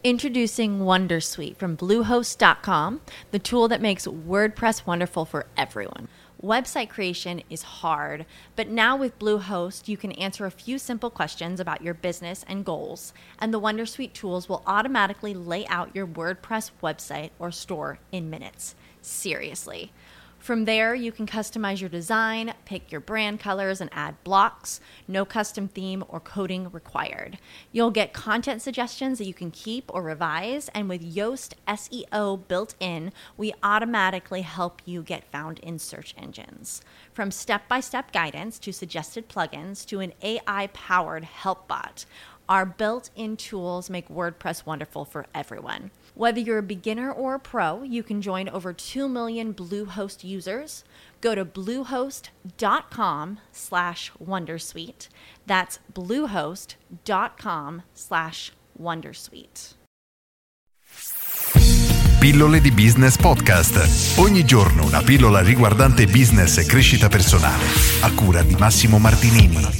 Introducing Wondersuite from Bluehost.com, the tool that makes WordPress wonderful for everyone. Website creation is hard, but now with Bluehost, you can answer a few simple questions about your business and goals, and the Wondersuite tools will automatically lay out your WordPress website or store in minutes. Seriously. From there, you can customize your design, pick your brand colors, and add blocks. No custom theme or coding required. You'll get content suggestions that you can keep or revise, and with Yoast SEO built in, we automatically help you get found in search engines. From step-by-step guidance to suggested plugins to an AI-powered help bot, our built-in tools make WordPress wonderful for everyone. Whether you're a beginner or a pro, you can join over 2 million Bluehost users. Go to bluehost.com/wondersuite. That's bluehost.com/wondersuite. Pillole di Business Podcast. Ogni giorno una pillola riguardante business e crescita personale. A cura di Massimo Martinini.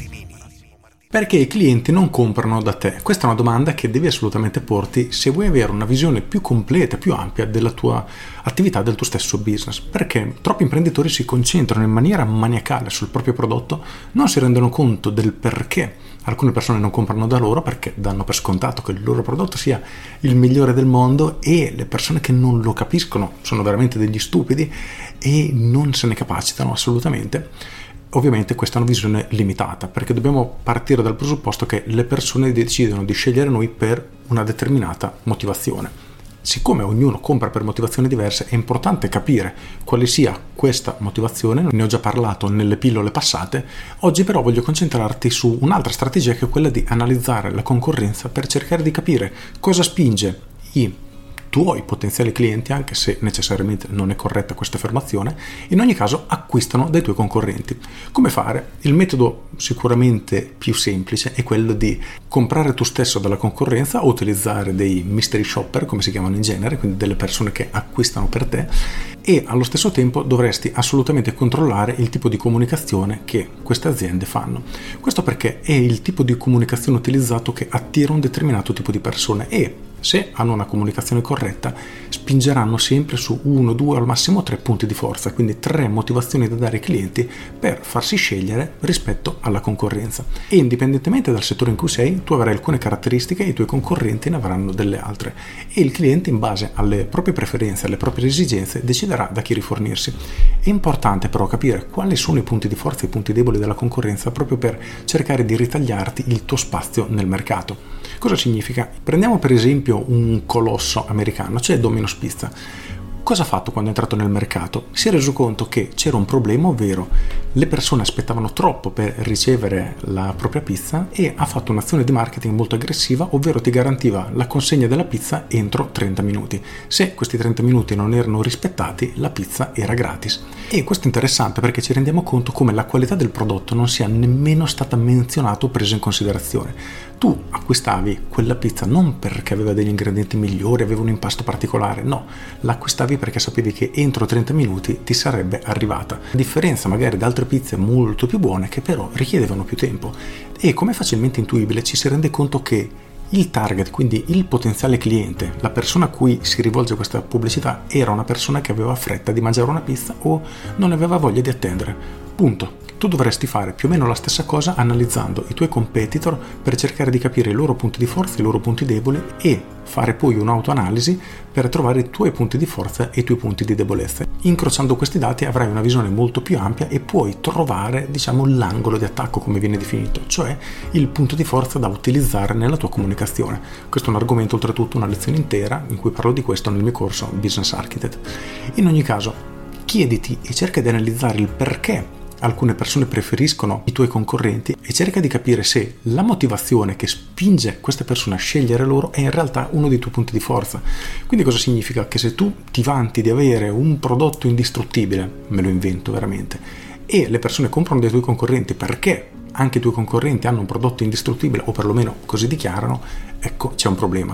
Perché i clienti non comprano da te? Questa è una domanda che devi assolutamente porti se vuoi avere una visione più completa, più ampia della tua attività, del tuo stesso business. Perché troppi imprenditori si concentrano in maniera maniacale sul proprio prodotto, non si rendono conto del perché alcune persone non comprano da loro, perché danno per scontato che il loro prodotto sia il migliore del mondo, e le persone che non lo capiscono sono veramente degli stupidi e non se ne capacitano assolutamente. Ovviamente questa è una visione limitata, perché dobbiamo partire dal presupposto che le persone decidono di scegliere noi per una determinata motivazione. Siccome ognuno compra per motivazioni diverse, è importante capire quale sia questa motivazione. Ne ho già parlato nelle pillole passate. Oggi però voglio concentrarti su un'altra strategia, che è quella di analizzare la concorrenza per cercare di capire cosa spinge i tuoi potenziali clienti, anche se necessariamente non è corretta questa affermazione, in ogni caso acquistano dai tuoi concorrenti. Come fare? Il metodo sicuramente più semplice è quello di comprare tu stesso dalla concorrenza o utilizzare dei mystery shopper, come si chiamano in genere, quindi delle persone che acquistano per te, e allo stesso tempo dovresti assolutamente controllare il tipo di comunicazione che queste aziende fanno. Questo perché è il tipo di comunicazione utilizzato che attira un determinato tipo di persone, e se hanno una comunicazione corretta spingeranno sempre su 1, 2 al massimo 3 punti di forza, quindi 3 motivazioni da dare ai clienti per farsi scegliere rispetto alla concorrenza. E indipendentemente dal settore in cui sei, tu avrai alcune caratteristiche e i tuoi concorrenti ne avranno delle altre, e il cliente, in base alle proprie preferenze, alle proprie esigenze, deciderà da chi rifornirsi. È importante però capire quali sono i punti di forza e i punti deboli della concorrenza, proprio per cercare di ritagliarti il tuo spazio nel mercato. Cosa significa? Prendiamo per esempio un colosso americano, cioè Domino's Pizza. Cosa ha fatto quando è entrato nel mercato? Si è reso conto che c'era un problema, ovvero le persone aspettavano troppo per ricevere la propria pizza, e ha fatto un'azione di marketing molto aggressiva, ovvero ti garantiva la consegna della pizza entro 30 minuti. Se questi 30 minuti non erano rispettati, la pizza era gratis. E questo è interessante perché ci rendiamo conto come la qualità del prodotto non sia nemmeno stata menzionata o presa in considerazione. Tu acquistavi quella pizza non perché aveva degli ingredienti migliori, aveva un impasto particolare, no, l'acquistavi perché sapevi che entro 30 minuti ti sarebbe arrivata, a differenza magari da altre pizze molto più buone che però richiedevano più tempo. E come facilmente intuibile ci si rende conto che il target, quindi il potenziale cliente, la persona a cui si rivolge questa pubblicità, era una persona che aveva fretta di mangiare una pizza o non aveva voglia di attendere. Punto. Tu dovresti fare più o meno la stessa cosa analizzando i tuoi competitor per cercare di capire i loro punti di forza, i loro punti deboli, e fare poi un'autoanalisi per trovare i tuoi punti di forza e i tuoi punti di debolezza. Incrociando questi dati avrai una visione molto più ampia e puoi trovare, l'angolo di attacco, come viene definito, cioè il punto di forza da utilizzare nella tua comunicazione. Questo è un argomento, oltretutto una lezione intera in cui parlo di questo nel mio corso Business Architect. In ogni caso, chiediti e cerca di analizzare il perché alcune persone preferiscono i tuoi concorrenti, e cerca di capire se la motivazione che spinge queste persone a scegliere loro è in realtà uno dei tuoi punti di forza. Quindi cosa significa? Che se tu ti vanti di avere un prodotto indistruttibile, me lo invento veramente, e le persone comprano dai tuoi concorrenti perché anche i tuoi concorrenti hanno un prodotto indistruttibile, o perlomeno così dichiarano, ecco, c'è un problema.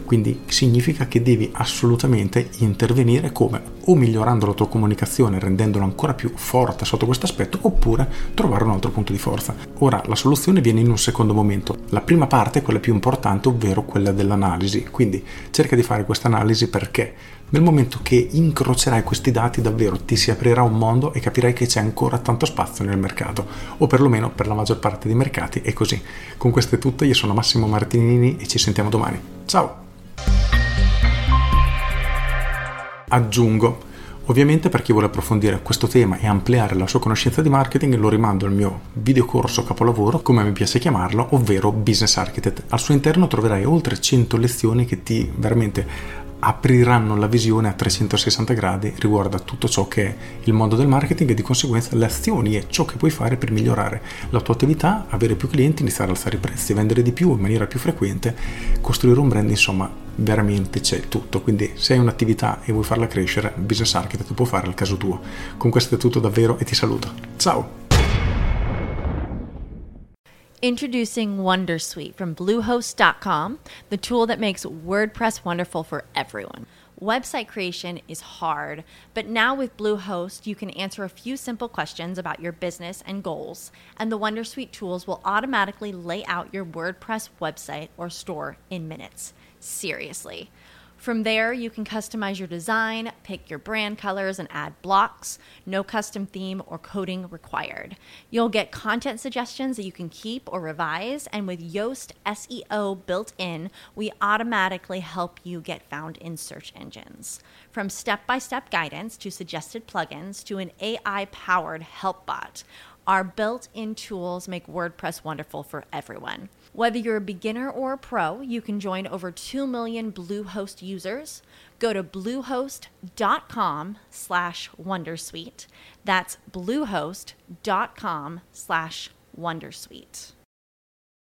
Quindi significa che devi assolutamente intervenire come? O migliorando la tua comunicazione, rendendola ancora più forte sotto questo aspetto, oppure trovare un altro punto di forza. Ora, la soluzione viene in un secondo momento. La prima parte è quella più importante, ovvero quella dell'analisi. Quindi cerca di fare questa analisi, perché nel momento che incrocerai questi dati davvero ti si aprirà un mondo e capirai che c'è ancora tanto spazio nel mercato, o perlomeno per la maggior parte dei mercati è così. Con questo è tutto, io sono Massimo Martinini e ci sentiamo domani. Ciao! Aggiungo, ovviamente, per chi vuole approfondire questo tema e ampliare la sua conoscenza di marketing, lo rimando al mio videocorso capolavoro, come mi piace chiamarlo, ovvero Business Architect. Al suo interno troverai oltre 100 lezioni che ti veramente apriranno la visione a 360 gradi riguardo a tutto ciò che è il mondo del marketing e di conseguenza le azioni e ciò che puoi fare per migliorare la tua attività, avere più clienti, iniziare ad alzare i prezzi, vendere di più in maniera più frequente, costruire un brand, insomma veramente c'è tutto. Quindi se hai un'attività e vuoi farla crescere, Business Architect può fare il caso tuo. Con questo è tutto davvero e ti saluto. Ciao! Introducing Wondersuite from Bluehost.com, the tool that makes WordPress wonderful for everyone. Website creation is hard, but now with Bluehost, you can answer a few simple questions about your business and goals, and the Wondersuite tools will automatically lay out your WordPress website or store in minutes. Seriously. From there, you can customize your design, pick your brand colors, and add blocks. No custom theme or coding required. You'll get content suggestions that you can keep or revise, and with Yoast SEO built in, we automatically help you get found in search engines. From step-by-step guidance to suggested plugins to an AI-powered help bot, our built-in tools make WordPress wonderful for everyone. Whether you're a beginner or a pro, you can join over 2 million Bluehost users. Go to bluehost.com/wondersuite. That's bluehost.com/wondersuite.